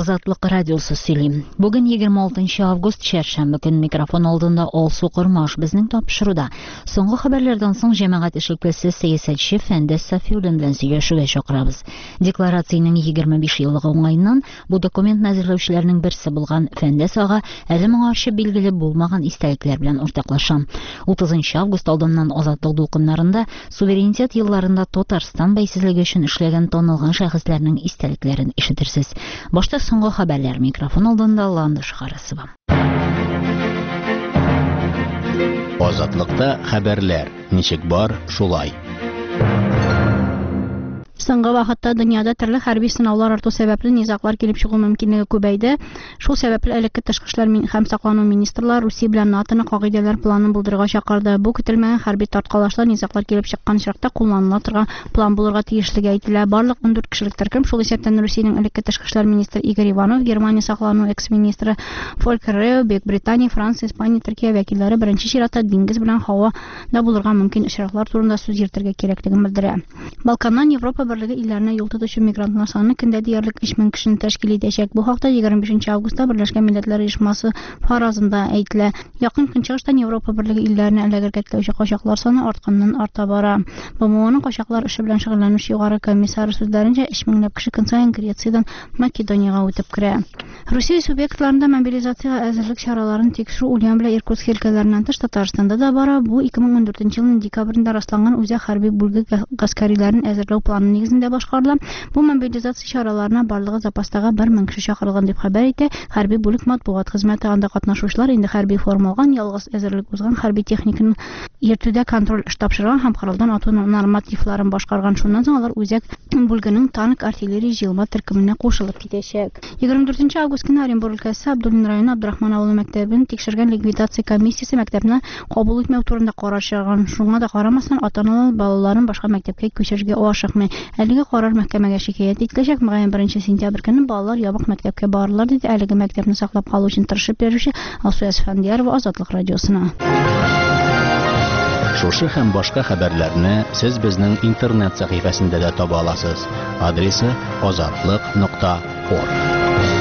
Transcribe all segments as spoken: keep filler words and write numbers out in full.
Азатлык радиосы сөйлим. Бүген егерме алтынчы август чәршәмбе көн микрофон алдында Алсу Кормаш безнең тапшыруда. Соңгы хәбәрләрдән соң җәмәгать эшлеклесе сәясәтче Фәндәс Сафиуллин белән сөйләшүгә чакырабыз. Декларациянең егерме биш еллыгы уңаеннан бу документ әзерләүчеләрнең берсе булган Фәндәс ага әле моңа арчы билгеле булмаган истәлекләр белән уртаклаша. утызынчы август алдыннан Азатлык дулкыннарында суверенитет елларында Татарстан бәйсезлеге өчен эшләгән танылган шәхесләрнең истәлекләрен ишетерсез. Башта соңгы хәбәрләр микрофон алдында Ландыш Харысова. Азатлыкта хәбәрләр. Ничек бар, шулай. Соңгы вакытта дөньяда төрле хәрби сынаулар арту сәбәпле низаклар килеп чыгу мөмкинлеге күбәйде. Шул сәбәпле элекке тышкы эшләр һәм саклану министрлары Русия белән НАТОны кагыйдәләр планын булдырырга чакырды. Бу көтелмәгән хәрби тарткалашлар низаклар килеп чыккан очракта кулланыла торган план булырга тиешлеге әйтелә. Барлык ун дүрт кешелек төркем, шул исәптән Русиянең элекке тышкы эшләр министры Игорь Иванов, Германия саклану экс-министры Фолькер Рео, Бөекбритания, Франция, Испания, Төркия вәкилләре беренче чиратта диңгез белән һавада булырга мөмкин очраклар турында сүз йөртергә кирәклеген белдерә. Балканнан Европа берлеге илләренә юл тотучы мигрантлар саны көндә диярлек өч мең кешене тәшкил итәчәк. Бу хакта егерме бишенче августта Берләшкән Милләтләр оешмасы фаразында әйтелә. Якын Көнчыгыштан Европа берлеге илләренә эләгергә теләүче качаклар саны артканнан арта бара. Б М Оның качаклар эше белән шөгыльләнүче югары комиссары сүзләренчә, өч меңләп кеше көн саен Грециядән Македониягә үтеп керә. Русия субъектларында мобилизациягә әзерлек чараларын тикшерү Ульян белән Иркутск өлкәләреннән тыш Татарстанда да бара. Бу ике мең ундүртенче елның декабрендә расланган үзәк хәрби бүлеге гаскәриләрен әзерләү планы нигезендә башкарыла. Бу мобилизация чараларына барлыгы запастагы бер мең кеше чакырылган дип хәбәр итә хәрби бүлек матбугат хезмәте. Анда катнашучылар инде хәрби форма алган, ялгыз әзерлек узган хәрби техниканы йөртүдә контроль эш тапшырган һәм коралдан ату нормативларын башкарган. Шуннан соң алар үзәк бүлегенең танк артиллерия җыелма төркеменә кушылып китәчәк. егерме дүртенче август көнне Оренбур өлкәсе Абдуллин районы Абдрахман авылы мәктәбен тикшергән ликвидация комиссиясе мәктәпне кабул итмәү турында карар чыгарган. Шуңа да карамастан ата-аналар балаларын башка мәктәпкә күчерергә ашыкмый. Әлеге карар мәхкәмәгә шикаят ителәчәк. Мөгаен беренче сентябрь көнне балалар ябык мәктәпкә барырлар диде әлеге мәктәпне саклап калу өчен тырышып йөрүче Алсу Әсфәндиярова Азатлык радиосына. Шушы һәм башка хәбәрләрне сез безнең интернет сәхифәсендә дә таба аласыз. Адресы азатлык нокта орг.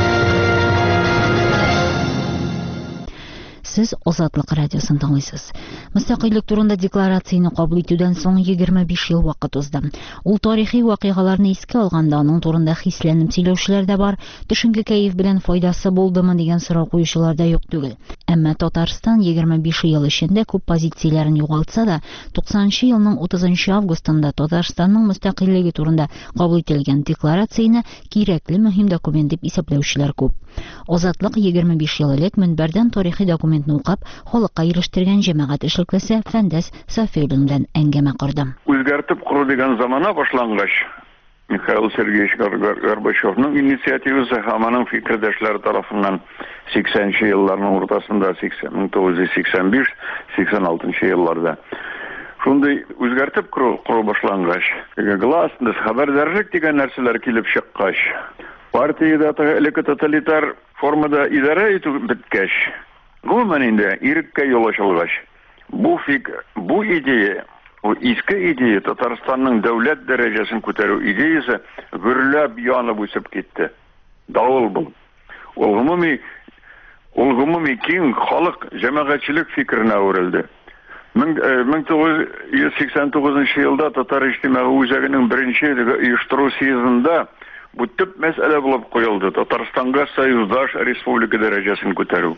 Сез Азатлык радиосын тыңлыйсыз. Мөстәкыйльлек турында декларацияны кабул итүдән соң егерме биш ел вакыт узды. Ул тарихи вакыйгаларны искә алганда аның турында хисләнеп сөйләүчеләр дә бар. Төшенке кәеф белән файдасы булдымы дигән сорау куючылар да юк түгел. Әмма Татарстан егерме биш ел эчендә күп позицияләрен югалтса да, туксанынчы елның утызынчы августында Татарстанның мөстәкыйльлеге турында кабул ителгән декларацияны кирәкле мөһим документ дип исәпләүчеләр күп. Азатлык егерме биш ел элек мөнбәрдән тарихи документны укып, халыкка ирештергән җәмәгать эшлеклесе Фәндәс Сафиуллин белән әңгәмә кырды. Үзгәртеп кору дигән замана башлангач, Михаил Сергеевич Горбачевның инициативасы һәм аның фикердәшләре тарафыннан сиксәненче елларның уртасында мең тугыз йөз сиксән биш - сиксән алтынчы елларда шундый үзгәртеп кору башлангач, гласность, хәбәрдарлык дигән нәрсәләр килеп чыккач, партиядә элекке тоталитар формада идарә итү беткәч, гомумән инде иреккә юл ачылгач, бу фик, бу идея, o иске идея Татарстанның дәүләт дәрәҗәсен күтәрү идеясе гөрләп янып үсеп китте. Давыл бу. Ул гомуми ул гомуми киң халык җәмәгатьчелек фикеренә әверелде. мең тугыз йөз сиксән тугызынчы елда Татар иҗтимагый үзәгенең беренче оештыру съездында бу төп мәсьәлә булып куелды. Татарстанга союздаш республика дәрәҗәсен күтәрү.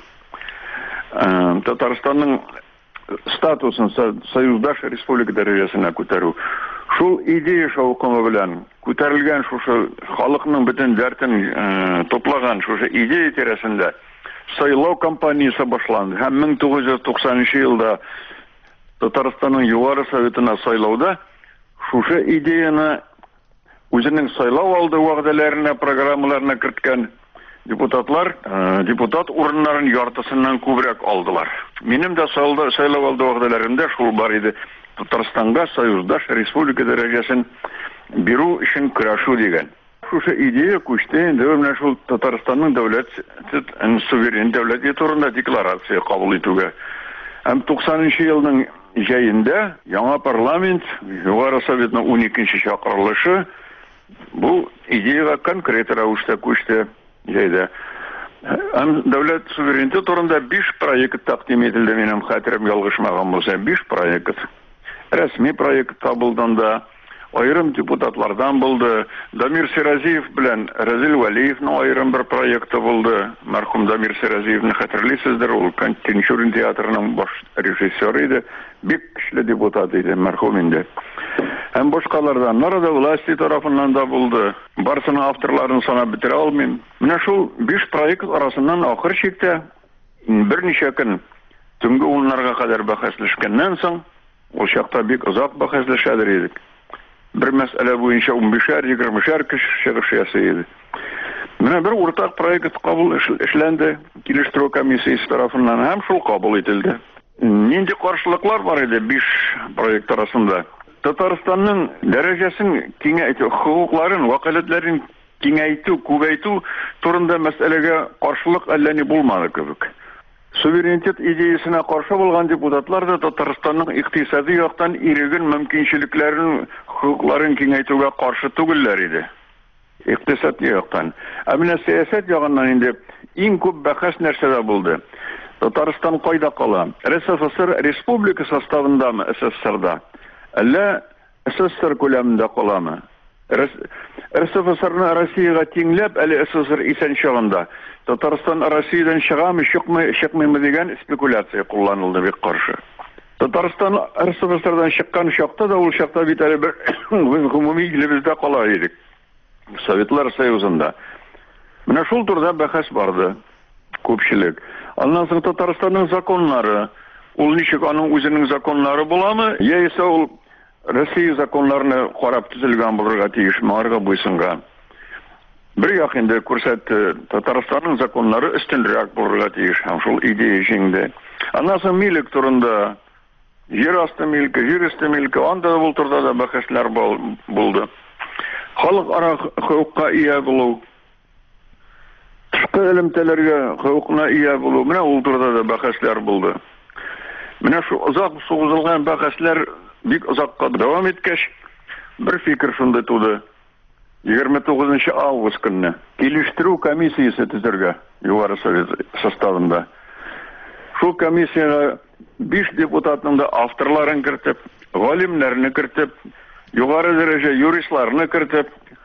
Татарстанның статусын союздаш республика дәрәҗәсенә күтәрү. Шул идея шаукымы белән күтәрелгән шушы халыкның бөтен дәртен топлаган шушы идея тирәсендә сайлау кампаниясе башланды. Һәм мең тугыз йөз туксанынчы елда Татарстанның югары советына сайлауда шушы идеяны үзенең сайлау алды вәгъдәләренә, программаларына керткән депутатлар, депутат урыннарын яртысыннан күбрәк алдылар. Минем дә сайлау алды вәгъдәләремдә шул бар иде. Татарстанга союздаш республика дәрәҗәсен бирү өчен көрәшү дигән. Шушы идея күчте инде менә шул Татарстанның дәүләт суверен дәүләт турында декларация кабул итүгә. Һәм туксанынчы елның җәендә яңа парламент, югары советның уникенче чакырылышы бу идеяга конкрет рәвештә күчте. Җәйдә. Һәм дәүләт суверенитеты турында биш проект тәкъдим ителде, минем хәтерем ялгышмаган булса, биш проект. Рәсми проект табылданда айрым депутатлардан булды. Дамир Сиразиев белән Разил Вәлиевнең айрым бер проекты булды. Мәрхүм Дамир Сиразиевны хәтерлисездер, ул Тинчурин театрының баш режиссеры иде. Бик көчле депутат иде, мәрхүм инде. Һәм башкалардан Народа власти тарафыннан да булды. Барсының авторларын санап бетерә алмыйм. Менә шул биш проект арасыннан ахыр чиктә берничә көн төнге уннарга кадәр бәхәсләшкәннән соң, ул чакта бик озак бәхәсләшәдер идек. Бер мәсьәлә буенча унбишәр-егермешәр кеше чыгыш ясый. Менә бер уртак проект кабул эшләнде, килештерү комиссиясе тарафыннан һәм шул кабул ителде. Нинди каршылыклар бар иде биш проект арасында? Татарстанның дәрәҗәсен киңәйтү, хукукларын, вакаләтләрен киңәйтү, күбәйтү турында мәсьәләгә каршылык әллә ни булмады кебек. Суверенитет идеясына каршы булган депутатлар да Татарстанның икътисади яктан иреген мөмкинчелекләрен, хукукларын киңәйтүгә каршы түгелләр иде. Икътисади яктан. Ә менә сәясәт ягыннан инде иң күп бәхәс нәрсәдә булды? Татарстан кайда кала? РСФСР республика составындамы СССРда? Әллә СССР күләмендә каламы? РСФСРны Россиягә тиңләп, әле СССР исән чагында Татарстан Россиядән чыгамы, чыкмый, чыкмыймы дигән спекуляция кулланылды бик каршы. Татарстан РСФСРдан чыккан чакта да ул чакта бит әле бер гомуми илебездә кала идек. Советлар Союзында. Менә шул турда бәхәс барды. Күпчелек. Аннан соң Татарстанның законнары, ул ничек аның үзенең законнары буламы? Яисә ул Россия законнарына карап төзелгән булырга тиешме, арга буйсынган? Бер як инде күрсәтте, Татарстанның законнары өстенрәк булырга тиеш, һәм шул идея җиңде. Аннан соң милек турында, җир асты милке, җир өсте милке, анда бу турда да бәхәсләр булды. Халыкара хукукка ия булу, тышкы элемтәләргә хукукына ия булу, менә ул турда да бәхәсләр булды. Менә шу озак сузылган бәхәсләр бик озакка дәвам иткәч, бер фикер шунда туды. егерме тугызынчы август көнне килештерү комиссиясе төзергә Югары Совет составында. Шул комиссияга биш депутатның да авторларын кертеп, галимнәрне кертеп, югары дәрәҗә юристларны кертеп,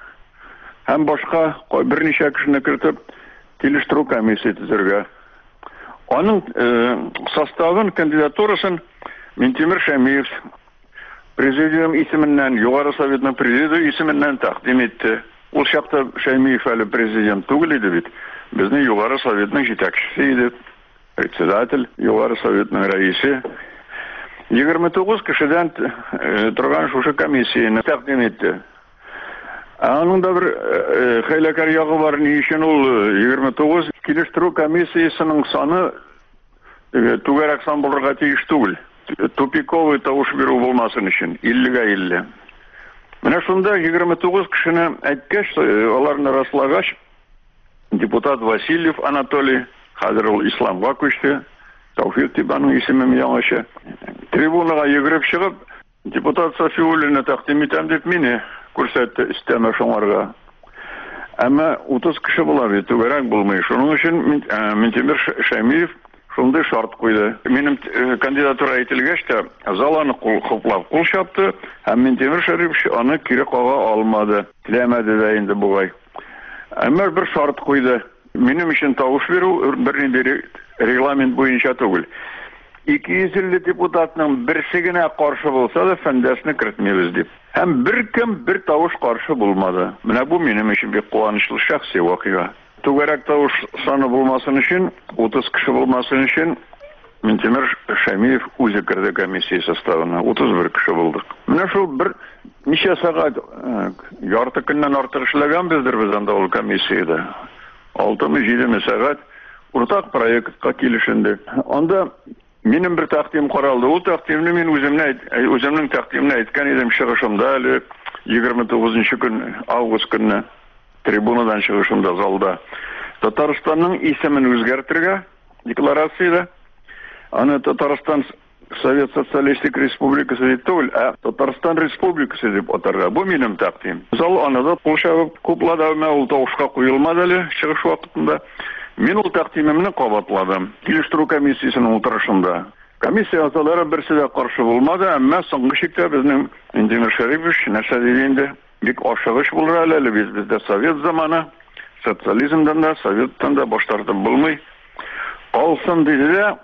һәм башка берничә кешене кертеп, килештерү комиссия төзергә. Аның составын, кандидатурасын Минтимер Шәймиев Президиум исеменнән, Югары Советның президиум исеменнән тәкъдим итте. Ул чакта Шәймиев әле президент түгел иде бит. Безнең Югары Советның җитәкчесе иде, председатель, Югары Советның рәисе. егерме тугыз кешедән торган шушы комиссияны тәкъдим итте. Аның да бер хәйләкәр ягы бар, ни өчен ул егерме тугыз килештерү комиссиясының саны түгәрәк сан булырга тиеш түгел. Тупиковый тавыш бирү булмасын өчен, иллегә илле. Менә шунда егерме тугыз кешене әйткәч, аларны раслагач, депутат Васильев Анатолий, хәзер ул исламга күчте, Тауфик Тибаның исеме яңаша. Трибунага йөгереп чыгып, депутат Сафиуллина тәкъдим итәм дип мине күрсәтте өстәмә шуңарга. Әмма утыз кеше була бит, түгәрәк булмый. Шуның өчен Минтимер Шәймиев шундай шарт куйды. Минем кандидатура әйтелгәч тә, зал аны хуплап кул чапты, һәм Минтимер Шәймиев аны кире кага алмады. Теләмәде дә инде бугай. Әмма бер шарт куйды. Минем өчен тавыш бирү бернинди регламент буенча түгел. ике йөз илле депутатның берсе генә каршы булса да фәндәсне кертмибез дип. Һәм бер кем бер тавыш каршы булмады. Менә бу минем өчен бик куанычлы шәхси вакыйга. Түгәрәк тавыш саны булмасын өчен, утыз кеше булмасын өчен Минтимер Шәймиев үзе керде комиссия составына. утыз бер кеше булдык. Менә шул бер ничә сәгать, ярты көннән артык эшләгән бездер без анда ул комиссиядә. алты-җиде сәгать уртак проектка килешенде. Анда минем бер тәкъдим каралды. Ул тәкъдимне мин үземне үземнең тәкъдимне әйткән идем чыгышымда әле егерме тугызынчы көн август көнне трибунадан чыгышымда залда. Татарстанның исемен үзгәртергә декларациядә аны Татарстан Совет Социалистик Республикасы дип түгел, ә Татарстан Республикасы дип атарга. Бу минем тәкъдим. Мисал, анада Польша куплада ул тавышка куелмады әле чыгыш вакытында. Мин ул тәкъдимемне кабатладым. Килештерү комиссиясенең утырышында. Комиссия ағзалары берсе дә каршы булмады, әмма соңгы чиктә безнең Инженер Шәрипович нәрсә диде инде? Бик ашыгыч булыр әле, без бездә совет заманы, социализмдан да, советтан да баш тартып булмый. Калсын диде дә,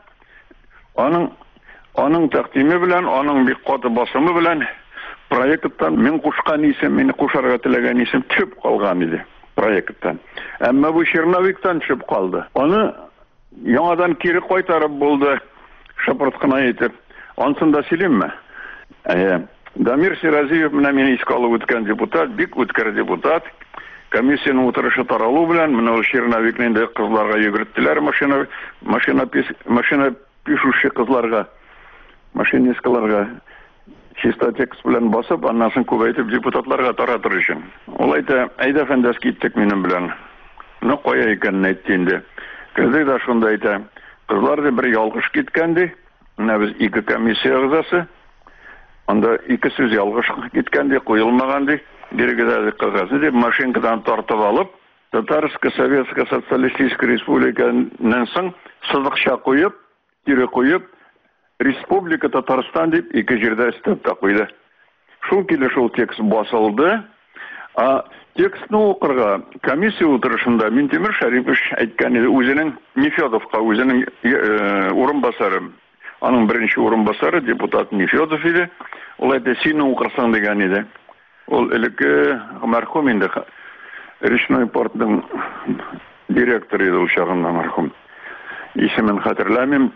аның аның тәкъдиме белән, аның бик каты басымы белән проекттан мин кушкан исем, мине кушарга теләгән исем төшеп калган иде проекттан. Әмма бу Черновиктан төшеп калды. Аны яңадан кире кайтарып булды. Шапырт кына әйтеп, ансын да сөйләмме? Ә, Дамир Сиразиев менә мине искә алып үткән депутат, бик үткер депутат. Комиссияның утырышы таралу белән, менә ул Черновикның да кызларга йөгерттеләр, машина машина машина пишүче кызларга, машинисткаларга чиста текст белән басып, аннан соң күбәйтеп депутатларга таратыр өчен. Ул әйтә, әйдә фәндәс киттек минем белән. Ну кая икәнен әйтте инде. Кызы да шунда әйтә. Кызлар да бер ялгыш киткән ди. Менә без ике комиссия агзасы. Анда ике сүз ялгыш киткән ди, куелмаган ди. Бирегедә кызасы дип машинкадан тартып алып, Татарская Советская Социалистическая Республиканың соң сызыкча куеп, кире куеп, Республика Татарстан дип ике җирдә өстәп тә куйды. Шул килешү текст басылды. А текстны укырга комиссия утырышында Минтимер Шәрипович әйткән иде, үзенең Нефёдовка, үзенең урынбасары, аның беренче урынбасары депутат Нефёдов иде. Ул әйтә, син укырсаң дигән иде. Ул элекке мәрхүм инде, Речной портның директоры иде ул чагында мәрхүм. Исемен хәтерләмим,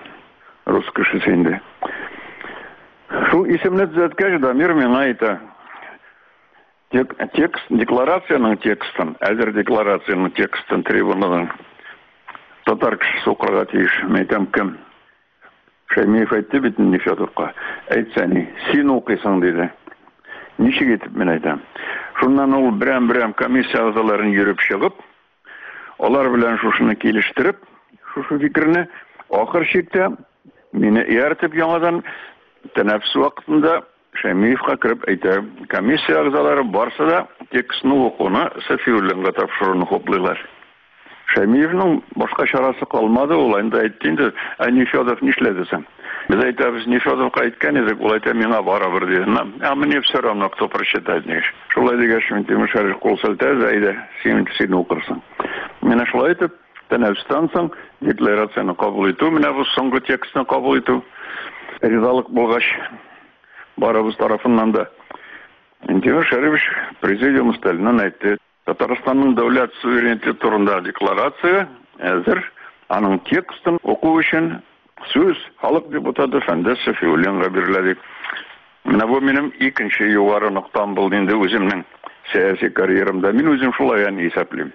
рус кешесе инде. Шул исемне төзәткәч, Дамир миңа әйтә, текст, декларацияның текстын, әзер декларацияның текстын трибунадан татар кешесе укырга тиеш. Мен әйтәм, кем? Шәймиев әйтте бит Нефёдовка. Әйтсәни, син укыйсың диде. Ничек итеп мен әйтәм? Шуннан ул берәм-берәм комиссия агзаларын йөреп чыгып, алар белән шушыны килештереп, шушы фикерне ахыр чиктә мине ияртеп яңадан тәнәфес вакытында Шәймиевка кереп әйтә, комиссия агзалары барса да текстны укуны Сафиуллинга тапшыруны хуплыйлар. Шәймиевның башка чарасы калмады, ул инде әйтте инде, ә Нефёдов нишләдесең? Без әйтәбез, Нефёдовка әйткән идек, ул әйтә, миңа барыбер диде. А мне все равно, кто прочитает не. Шулай дигәч, Минтимер Шәрипович кул селтә, әйдә, син син укырсың. Менә шулай итеп, тәнәфестән соң декларацияны кабул итү, менә бу соңгы текстны кабул итү. Ризалык булгач, барыбыз тарафыннан да Минтимер Шәрипович президиум өстәленнән әйтте, Татарстанның дәүләт суверенитеты турында декларация әзер, аның текстын уку өчен сүз халык депутаты Фәндәс Сафиуллинга бирелә. Менә бу минем икенче югары ноктам булды инде үземнең сәяси карьерамда. Мин үзем шулай яны исәплим.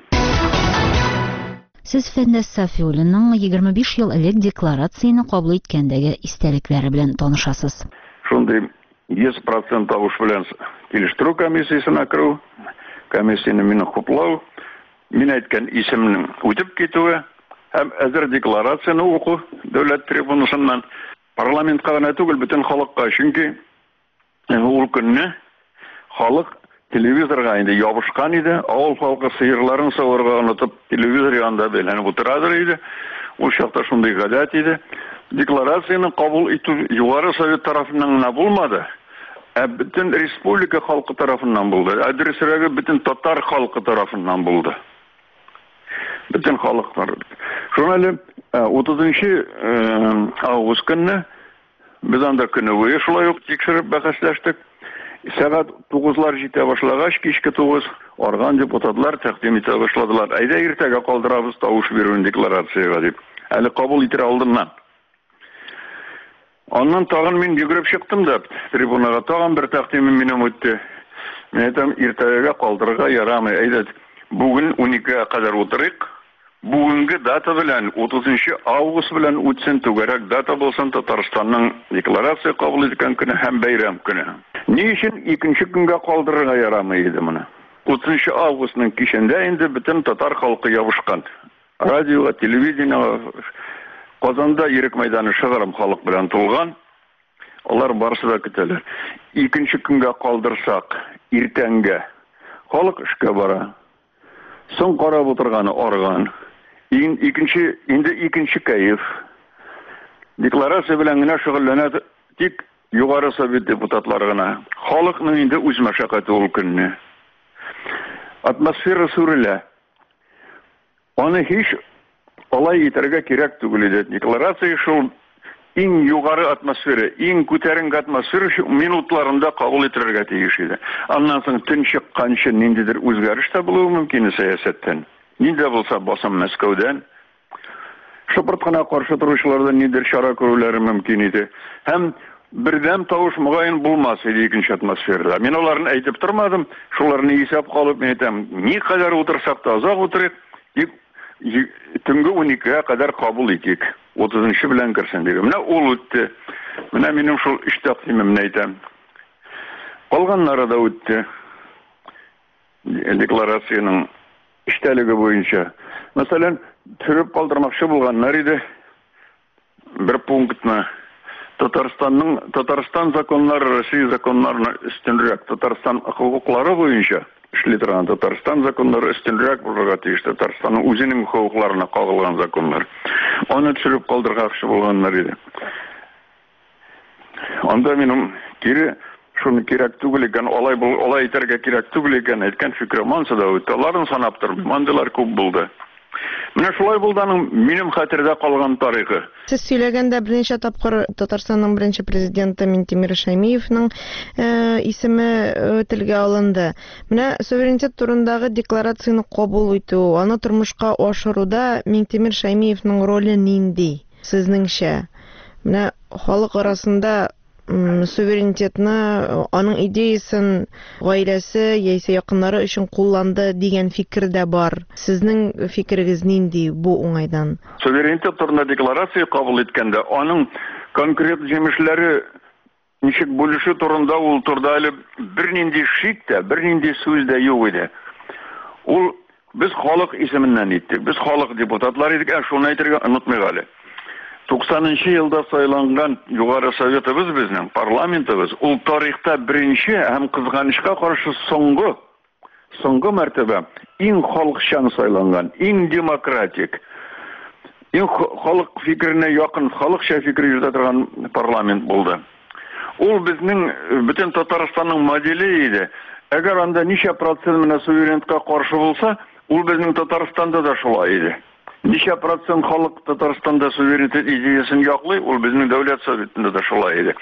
Сез Фәндәс Сафиуллинның егерме биш ел элек декларацияны кабул иткәндәге истәлекләре белән танышасыз. Шундый йөз процент тавыш белән килештерү комиссиясенә керү, комиссияны мине хуплау, мин әйткән исемнең үтеп китүе һәм әзер декларацияны уку дәүләт трибунасыннан парламентка гына түгел, бөтен халыкка, чөнки ул көнне халык телевизорга инде ябышкан иде, авыл халкы сыерларын саварга онытып телевизор янында бәйләнеп утырадыр иде. Ул чакта шундый гадәт иде. Декларацияны кабул итү югары совет тарафыннан гына булмады, ә бөтен республика халкы тарафыннан булды. Әдресрәге бөтен татар халкы тарафыннан булды. Бөтен халыклар. Шуны утызынчы август көнне без анда көне буе шулай ук тикшереп бәхәсләштек. Сәгать тугызлар җитә башлагач, кичке тугыз арган депутатлар тәкъдим итә башладылар. Әйдә иртәгә калдырабыз тавыш бирүне декларацияга дип. Әле кабул итә алдыннан. Аннан тагын мин йөгереп чыктым да трибунага, тагын бер тәкъдимем минем үтте. Мен әйтәм, иртәгә калдырырга ярамый. Әйдә, бүген уникегә кадәр утырыйк. Бүгенге дата белән утызынчы август белән үтсен, түгәрәк дата булсын, Татарстанның декларация кабул иткән көне һәм бәйрәм көне. Ни өчен икенче көнгә калдырырга ярамый иде моны? утызынчы августның кичендә инде бөтен татар халкы ябышкан. Радиога, телевидениега, Казанда Ирек мәйданы шыгырым халык белән тулган. Алар барысы да көтәләр. Икенче көнгә калдырсак, иртәнгә халык эшкә бара. Соң карап утырганы арган. Икенче инде икенче кайф. Декларация белән генә шөгыльләнә тик югары совет депутатлары гына. Халыкның инде үз мәшәкате ул көнне. Атмосфера сүрелә. Аны һич алай итәргә кирәк түгел иде. Декларация шул иң югары атмосфера, иң күтәренке атмосфера минутларында кабул ителергә тиеш иде. Аннан соң төн чыкканчы ниндидер үзгәреш тә булуы мөмкин сәясәттән. Нидә булса басым Мәскәүдән. Шыпырткына каршы торучылардан нидер чара күрүләре мөмкин иде. Һәм бердәм тавыш мөгаен булмас иде икенче атмосферада. Мин аларны әйтеп тормадым, шуларны исәп калып мен әйтәм, ни кадәр утырсак та азак утырыйк, тик төнге уникегә кадәр кабул итик. отызынчы белән керсен диген. Менә ул үтте. Менә минем шул эш тәкъдимемне әйтәм. Калганнары да үтте. Декларацияның эштәлеге буенча. Мәсәлән, төреп калдырмакчы булганнар иде. Бер пунктны Татарстанның Татарстан законнары Россия законнарына өстенрәк, Татарстан хукуклары буенча эшли торган Татарстан законнары өстенрәк булырга тиеш. Татарстанның үзенең хукукларына кагылган законнар. Аны төшереп калдыргакчы булганнар иде. Анда минем кире шуны кирәк түгел икән, алай бул, алай итәргә кирәк түгел икән әйткән фикрем ансы да үтте. Аларны санап тормыйм, андыйлар күп булды. Менә шулай булданың минем хәтердә калган тарихы. Сез сөйләгәндә берничә тапкыр Татарстанның беренче президенты Минтимер Шәймиевның исеме телгә алынды. Менә суверенитет турындагы декларацияны кабул итү, аны тормышка ашыруда Минтимер Шәймиевның роле нинди? Сезнеңчә? Менә халык арасында суверенитетны, аның идеясын гаиләсе яисә якыннары өчен кулланды дигән фикер дә бар. Сезнең фикерегез нинди бу уңайдан? Суверенитет турында декларация кабул иткәндә, аның конкрет җимешләре ничек бүлешү турында ул турда әле бернинди шик тә, бернинди сүз дә юк иде. Ул без халык исеменнән иттек. Без халык депутатлары идек, шуны әйтергә онытмыйк әле. туксанынчы елда сайланган югары советыбыз безнең, парламентыбыз, ул тарихта беренче һәм кызганычка каршы соңгы, соңгы мәртәбә иң халыкчан сайланган, иң демократик, иң халык фикеренә якын, халыкча фикер йөртә торган парламент булды. Ул безнең бөтен Татарстанның моделе иде. Әгәр анда ничә процент менә суверенитетка каршы булса, ул безнең Татарстанда да шулай иде. Ничә процент халык Татарстанда суверенитет идеясын яклый, ул безнең дәүләт советында да шулай иде.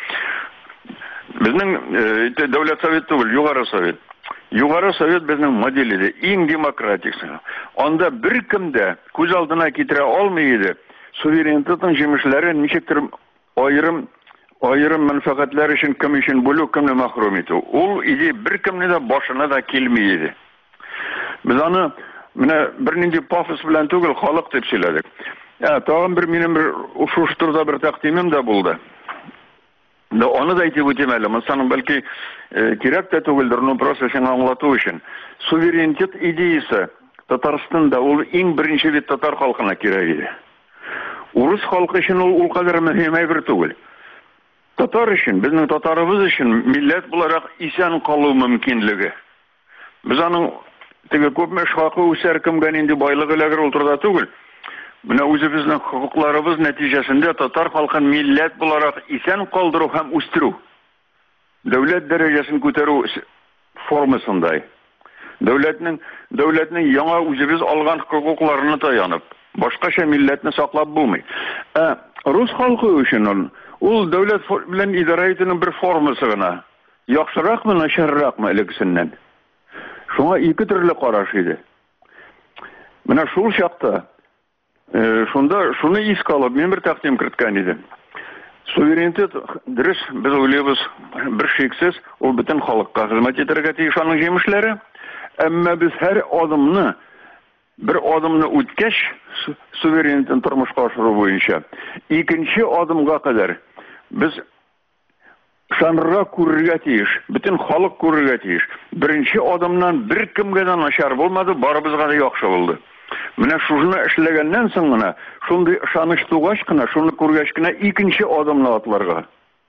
Безнең дәүләт совет түгел, югары совет. Югары совет безнең модель иде, иң демократик. Анда беркем дә күз алдына китерә алмый иде. Суверенитетның җимешләре ничектер аерым аерым мәнфәгатьләр өчен кем өчен бүлү, кемне мәхрүм итү. Ул иде беркемне дә башына да килми иде. Без аны менә бернинди пафос белән түгел, халык дип сөйләдек. Я, тагын бер минем бер шуштырда бер тәкъдимем дә булды. Да аны да әйтеп үтәм әле. Монсаның бәлки кирәк тә түгелдер, ну просто сиңа аңлату өчен. Суверенитет идеясы Татарстанда ул иң беренче бит татар халкына кирәк иде. Урыс халкы өчен ул кадәр мөһим әйбер түгел. Татар өчен, безнең татарыбыз өчен милләт буларак исән калу мөмкинлеге. Без аның теге күпме хакы үсәр кемгә нинди байлык эләгер ул турда түгел. Менә үзебезнең хокукларыбыз нәтиҗәсендә татар халкын милләт буларак исән калдыру һәм үстерү, дәүләт дәрәҗәсен күтәрү формасында. Дәүләтнең дәүләтнең яңа үзебез алган хокукларына таянып, башкача милләтне саклап булмый. Ә рус халкы өчен ул дәүләт белән идарә итүнең бер формасы гына. Яхшыракмы, начарракмы элегесеннән? Шуңа ике төрле караш иде. Менә шул чакта, шунда шуны искә алып, мин бер тәкъдим керткән идем. Суверенитет, дөрес, без уйлыйбыз, бер шиксез, ул бөтен халыкка хезмәт итәргә тиеш аның җимешләре. Әмма без һәр адымны, бер адымны үткәч, суверенитетны тормышка ашыру буенча, икенче адымга кадәр без шанрга күрергә тиеш, бөтен халык күрергә тиеш. Беренче адымнан бер кемгә дә начар булмады, барыбызга да яхшы булды. Менә шуны эшләгәннән соң гына, шундый ышаныч тугач кына, шуны күргәч кенә икенче адымны атларга.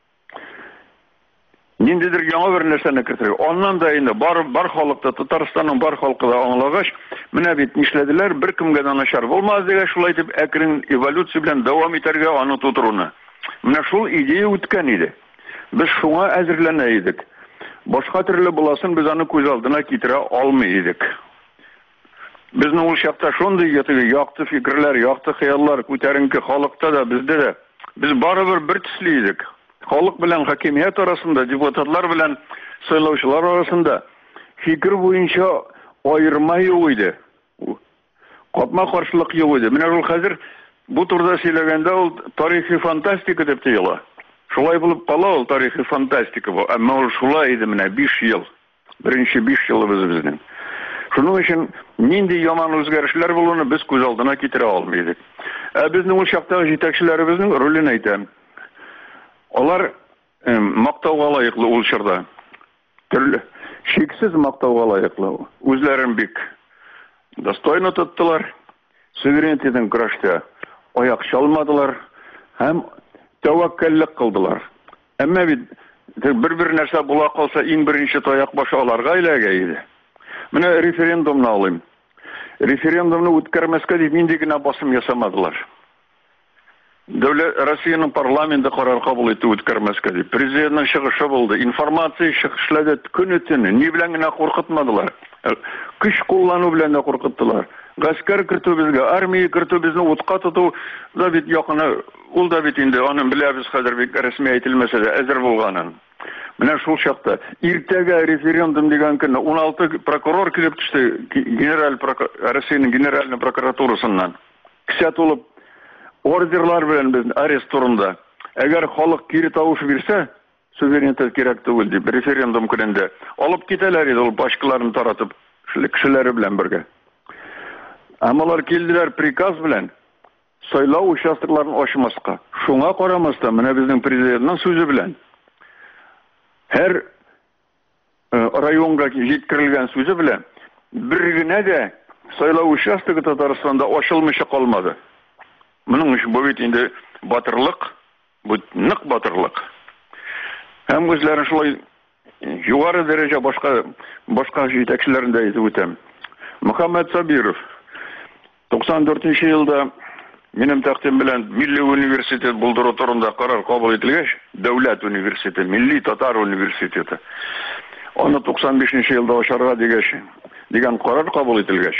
Ниндидер яңа бер нәрсәне кертергә. Аннан да инде бар бар халыкта, Татарстанның бар халкы да аңлагач, менә бит нишләделәр, беркемгә дә начар булмас дигән шулай дип әкрен эволюция белән дәвам итәргә аны тутыруны. Менә шул идея үткән иде. Без шуңа әзерләнә идек. Башка төрле буласын без аны күз алдына китерә алмый идек. Безнең ул чакта шундый якты фикерләр, якты хыяллар күтәренке халыкта да, бездә дә. Без барыбер бер төсле идек. Халык белән хакимият арасында, депутатлар белән сайлаучылар арасында фикер буенча аерма юк иде. Катма каршылык юк иде. Менә ул хәзер бу турыда сөйләгәндә ул тарихи фантастика дип тыела. Шулай булып кала ул тарихи фантастика бу. Әмма ул шулай иде менә биш ел. Беренче биш елыбыз безнең. Шуның өчен нинди яман үзгәрешләр булуны без күз алдына китерә алмыйдык. Ә безнең ул чактагы җитәкчеләребезнең ролен әйтәм. Алар мактауга лаеклы ул чорда. Төрле шиксез мактауга лаеклы. Үзләрен бик достойно тоттылар. Суверенитетен көрәштә аяк чалмадылар һәм тәвәккәллек кылдылар. Әмма бит бер-бер нәрсә була калса, иң беренче таяк башы аларга иләгә иде. Менә референдумны алыйм. Референдумны үткәрмәскә дип нинди генә басым ясамадылар. Дәүләт Россиянең парламенты карар кабул итте үткәрмәскә дип. Президентның чыгышы булды. Информация чыгышлады көне-төне. Ни белән генә куркытмадылар. Көч куллану белән дә куркыттылар. Гаскәр кертү безгә, армия кертү безне утка тоту да бит якыны, ул да бит инде аны беләбез хәзер бик рәсми әйтелмәсә дә әзер булганын. Менә шул чакта иртәгә референдум дигән көнне ун алты прокурор килеп төште генераль Россиянең генераль прокуратурасыннан. Кисә тулып ордерлар белән без арест турында. Әгәр халык кире тавыш бирсә, суверенитет кирәк түгел дип референдум көнендә алып китәләр иде ул башкаларын таратып, кешеләре белән бергә. Амалар килделәр приказ белән сайлау участокларын ачмаска. Шуңа карамастан, менә безнең президентның сүзе белән һәр районга җиткерелгән сүзе белән бер генә дә сайлау участогы Татарстанда ачылмыйча калмады. Моның өчен бу бит инде батырлык, бу нык батырлык. Һәм үзләрен шулай югары дәрәҗә башка башка җитәкчеләрен дә әйтеп үтәм. Мөхәммәд Сабиров туксан дүртенче елда минем тәкъдим белән Милли университет булдыру турында карар кабул ителгәч, Дәүләт университеты, Милли Татар университеты. Аны туксан бишенче елда ачарга дигәч, дигән карар кабул ителгәч,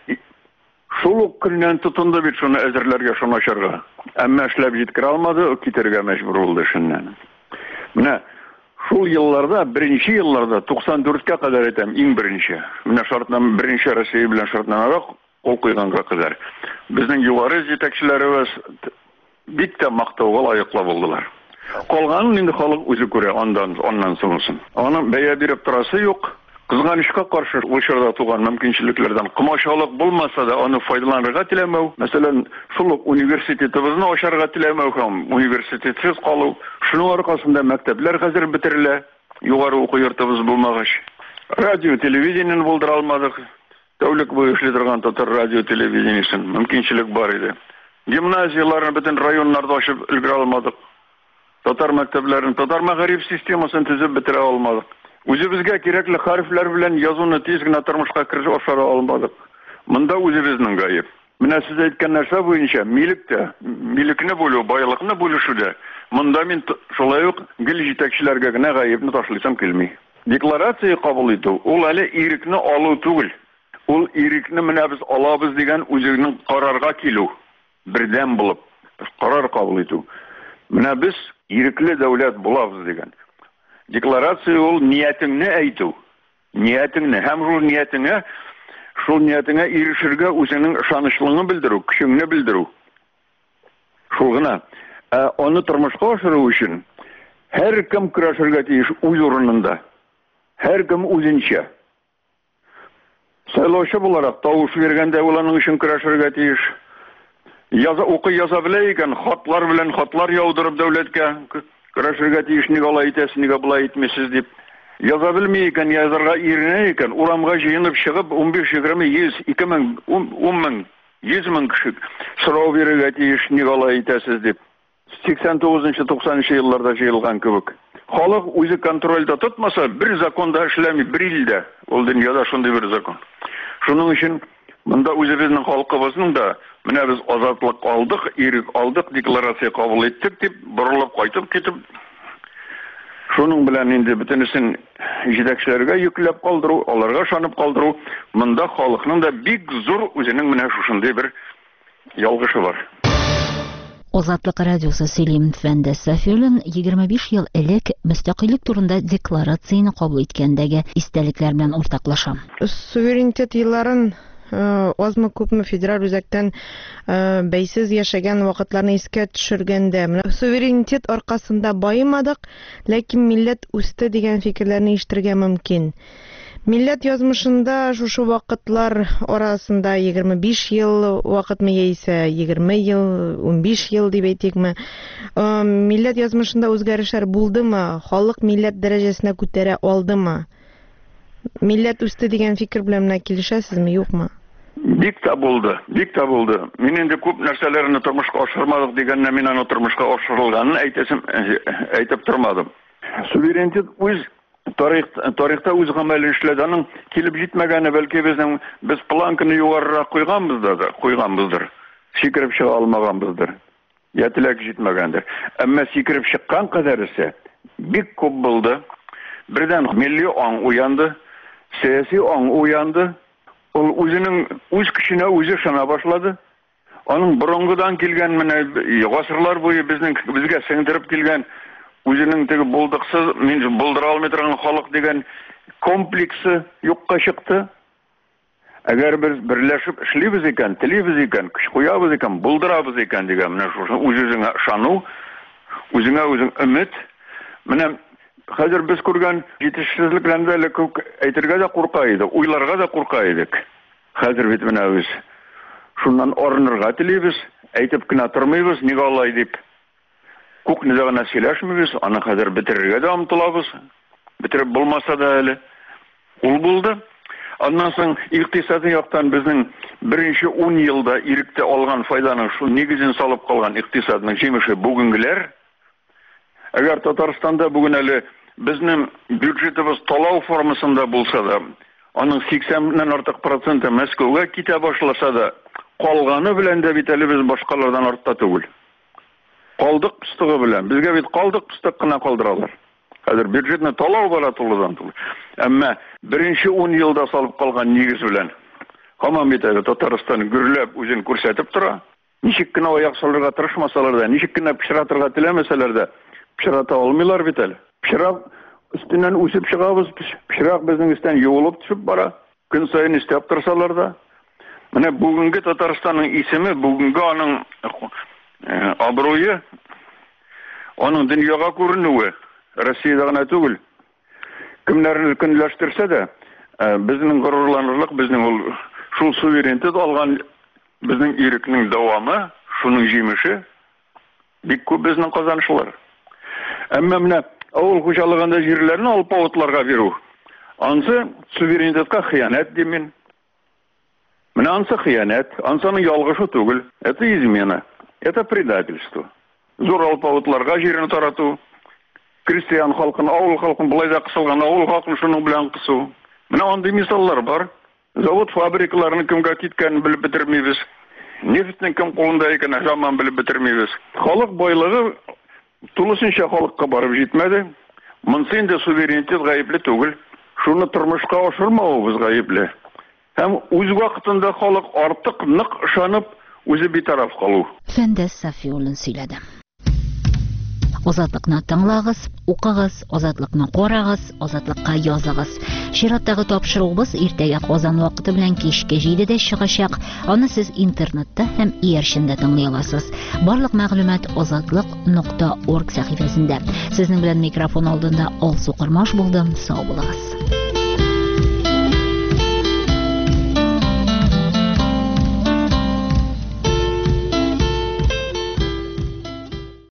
шул ук көннән тотынды бит шуны әзерләргә, шуны ачарга. Әмма эшләп җиткерә алмады, китәргә мәҗбүр булды шуннан. Менә шул елларда, беренче елларда туксан дүрткә кадәр әйтәм, иң беренче. Менә шартнама беренче Россия белән шартнамага кул куйганга кадәр. Безнең югары җитәкчеләребез бик тә мактауга лаеклы булдылар. Калганын инде халык үзе күрә андан, аннан соңсын. Аның бәя биреп торасы юк. Кызганычка каршы ул чорда туган мөмкинчелекләрдән комачалык булмаса да аны файдаланырга теләмәү, мәсәлән, шул ук университетыбызны ачарга теләмәү һәм университетсез калу, шуның аркасында мәктәпләр хәзер бетерелә, югары уку йортыбыз булмагач. Радио, телевидениене булдыра алмадык. Тәүлек буе эшли торган татар радио телевидениесен мөмкинчелек бар иде. Гимназияларны бөтен районнарда ачып өлгерә алмадык. Татар мәктәпләрен, татар мәгариф системасын төзеп бетерә алмадык. Үзебезгә кирәкле хәрефләр белән язуны тиз генә тормышка кертеп ашыра алмадык. Монда үзебезнең гаеп. Менә сез әйткән нәрсә буенча милектә, милекне бүлү, байлыкны бүлешүдә, монда мин шулай ук гел җитәкчеләргә генә гаепне ташлыйсам килми. Декларация кабул итү, ул әле ирекне алу түгел. Ул ирекне менә без алабыз дигән үзенең карарга килү. Бердәм булып карар кабул итү. Менә без ирекле дәүләт булабыз дигән. Декларация ул ниятеңне әйтү. Ниятеңне һәм шул ниятеңә, шул ниятеңә ирешергә үзеңнең ышанычлыгын белдерү, көчеңне белдерү. Шул гына. Аны тормышка ашыру өчен һәр кем көрәшергә тиеш үз урынында. Һәр кем үзенчә. Сайлаучы буларак тавыш бергәндә ул аның өчен көрәшергә тиеш. Яза укый яза белә икән, хатлар белән хатлар яудырып дәүләткә көрәшергә тиеш, ник алай итәсез, ник болай итмисез дип. Яза белми икән, язарга иренә икән, урамга җыенып чыгып, он биш егерме йөз ике мең он мең йөз мең кеше сорау бирергә тиеш, ник алай итәсез дип. сиксән тугызынчы туксанынчы елларда җыелган кебек. Халык үзе контрольдә тотмаса, бер законда эшләми, бер илдә. Ул дөньяда шундый бер закон. Шуның өчен монда үзебезнең халкыбызның да менә без азатлык алдык, ирек алдык, декларация кабул иттек дип борылып кайтып китеп, шуның белән инде бөтенесен җитәкчеләргә йөкләп калдыру, аларга ышанып калдыру, монда халыкның да бик зур үзенең менә шушындый бер ялгышы бар. Азатлык радиосы Селим Фәндәс Сафиуллин егерме биш ел элек мөстәкыйльлек турында декларацияны кабул иткәндәге истәлекләр белән уртаклаша. Суверенитет елларын азмы күпме федераль үзәктән бәйсез яшәгән вакытларны искә төшергәндә, менә суверенитет аркасында байымадык, ләкин милләт үсте дигән фикерләрне ишетергә мөмкин. Милләт язмышында шушы вакытлар арасында егерме биш ел вакытмы яисә егерме ел, он биш ел дип әйтикме, милләт язмышында үзгәрешләр булдымы? Халык милләт дәрәҗәсенә күтәрә алдымы? Милләт үсте дигән фикер белән менә килешәсезме, юкмы? Бик та булды, бик та булды. Мин инде күп нәрсәләрне тормышка ашырмадык дигәнне, мин аны тормышка ашырылганын әйтәсем, әйтеп тормадым. Суверенитет үз тарих тарихта үз гамәлен эшләде. Аның килеп җитмәгәне бәлки безнең без планканы югарырак куйганбыздыр да, куйганбыздыр. Сикереп чыга алмаганбыздыр. Я теләк җитмәгәндер. Әмма сикереп чыккан кадәресе бик күп булды. Бердән милли аң уянды, сәяси аң уянды. Ул үзенең үз көченә үзе ышана башлады. Аның борынгыдан килгән менә гасырлар буе безнең безгә сеңдереп килгән үзенең теге булдыксыз, мин булдыра алмый торган халык дигән комплексы юкка чыкты. Әгәр без берләшеп эшлибез икән, телибез икән, көч куябыз икән, булдырабыз икән дигән менә шушы үзеңә ышану, үзеңә үзең өмет. Менә хәзер без күргән җитешсезлекләрне әле күп әйтергә дә курка иде, уйларга да курка идек. Хәзер бит менә без шуннан арынырга телибез, әйтеп кенә тормыйбыз, ник алай дип. Күкне дә гына сөйләшмибез, аны хәзер бетерергә дә омтылабыз. Битереп булмаса да әле. Ул булды. Аннан соң икътисади яктан безнең беренче он елда иректә алган файданың шу нигезен салып калган икътисадның җимеше бүгенгеләр. Әгәр Татарстанда бүген әле безнең бюджетыбыз талау формасында булса да, аның сиксәннән артык проценты Мәскәүгә китә башласа да, калганы белән дә бит әле без башкалардан артта түгел. Калдык пыстыгы белән. Безгә бит калдык пыстык кына калдыралар. Хәзер бюджетны талау бара тулыдан тулы. Әмма беренче он елда салып калган нигез белән һаман бит әле Татарстан гөрләп үзен күрсәтеп тора. Ничек кенә аяк салырга тырышмасалар да, ничек кенә пешратырга теләмәсәләр дә, пешрата алмыйлар бит әле. Пешрак өстеннән үсеп чыгабыз, пешрак безнең өстән юылып төшеп бара. Көн сайын истәп торсалар да. Менә бүгенге Татарстанның исеме, бүгенге аның абруе, аның дөньяга күренүе, Россиядә гына түгел. Кемнәрне көнләштерсә дә, безнең горурланырлык, безнең ул шул суверенитет алган безнең ирекнең дәвамы, шуның җимеше бик күп безнең казанышлар. Әмма менә авыл хуҗалыгында җирләрне алпавытларга бирү, ансы суверенитетка хыянат димин. Менә ансы хыянат, ансының ялгышы түгел, это измена, это предательство. Зур алпавытларга җирне тарату, крестьян халкын, авыл халкын булай да кысылган, авыл халкын шуның белән кысу. Менә андый мисаллар бар. Завод фабрикаларны кемгә киткәнен белеп бетермибез. Нефтьнең кем кулында икәнен һаман белеп бетермибез. Халык байлыгы тулысынча халыкка барып җитмәде. Монсы инде суверенитет гаепле түгел. Шуны тормышка ашырмавыбыз гаепле. Һәм үз вакытында халык артык нык ышанып, үзе битараф калу. Фәндәс Сафиуллин сөйләде. Азатлыкны тыңлагыз, укыгыз, азатлыкны карагыз, азатлыкка языгыз. Чираттагы тапшыруыбыз иртәгә Казан вакыты белән кичке җидедә чыгачак. Аны сез интернетта һәм иярчендә тыңлый аласыз. Барлык мәгълүмат азатлык нокта орг сәхифәсендә. Сезнең белән микрофон алдында Алсу Кырмаш булдым. Сау булыгыз.